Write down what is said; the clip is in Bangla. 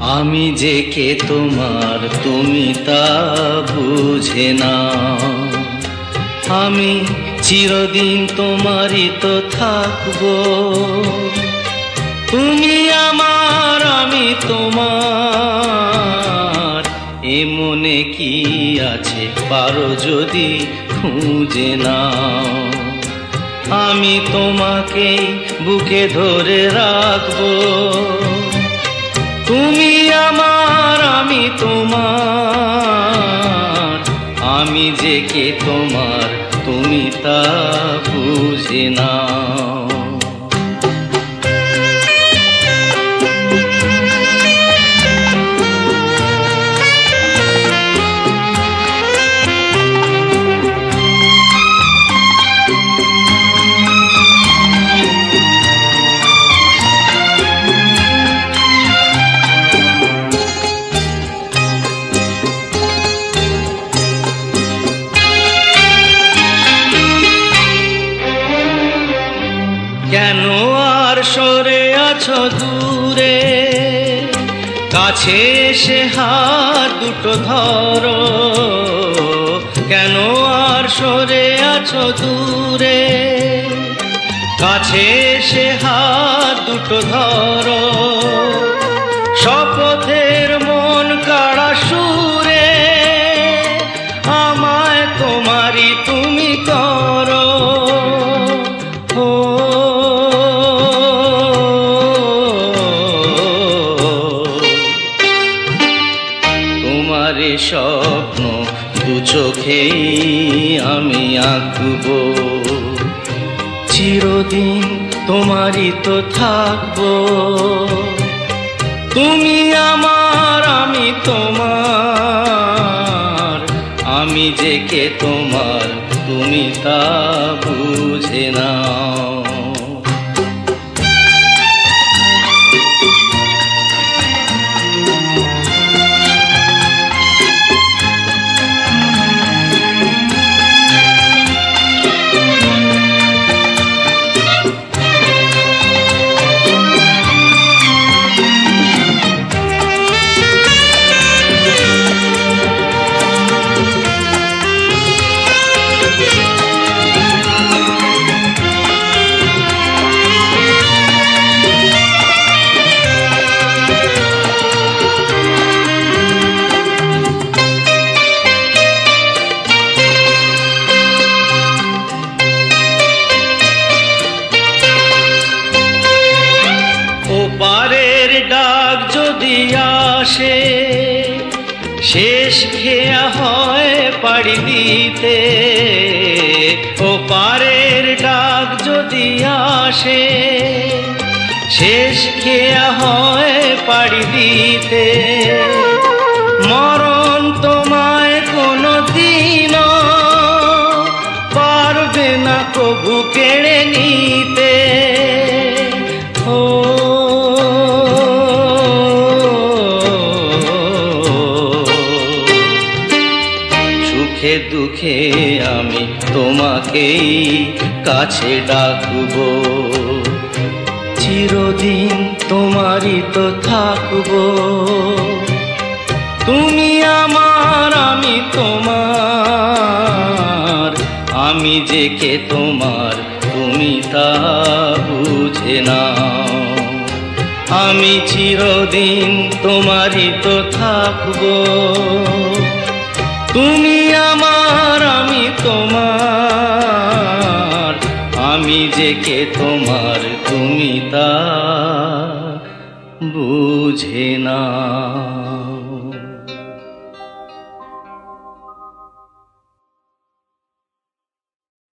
আমি যে কে তোমার তুমি তা বুঝে না। আমি চিরদিন তোমারই তো থাকবো। তুমি আমার আমি তোমার, এ মনে কি আছে পারো যদি খুঁজে নাও। আমি তোমাকে বুকে ধরে রাখবো। তুমি আমার আমি তোমার, আমি যে কে তোমার তুমি তা বুঝে নাও। কেন আর সরে আছো দূরে, কাছে এসে হাত দুটো ধরো। কেন আর সরে আছো দূরে, কাছে এসে হাত দুটো ধরো। শপথের মন কাড়া সুরে আমায় তোমারই তুমি করো। তোমারে স্বপ্ন দু চোখেই আমি আঁকবো। চিরদিন তোমারই তো থাকবো। তুমি আমার আমি তোমার, আমি যে কে তোমার তুমি তা বুঝে নাও। ওপারের ডাক যদি আসে, শেষ খেয়া হয় পাড়ি দিতে। ওপারের ডাক যদি আসে, শেষ খেয়া হয় পাড়ি দিতে। মরণ তোমায় কোনো দিনও পারবে না কবু কেড়ে নিতে। সুখে দুঃখে আমি তোমাকেই কাছে ডাকবো। চিরদিন তোমারই তো থাকবো। তুমি আমার আমি তোমার, আমি যে কে তোমার তুমি তা বুঝে নাও। আমি চিরদিন তোমারই তো থাকবো। তুমি আমার আমি তোমার, আমি যে কে তোমার তুমি তা বুঝে না।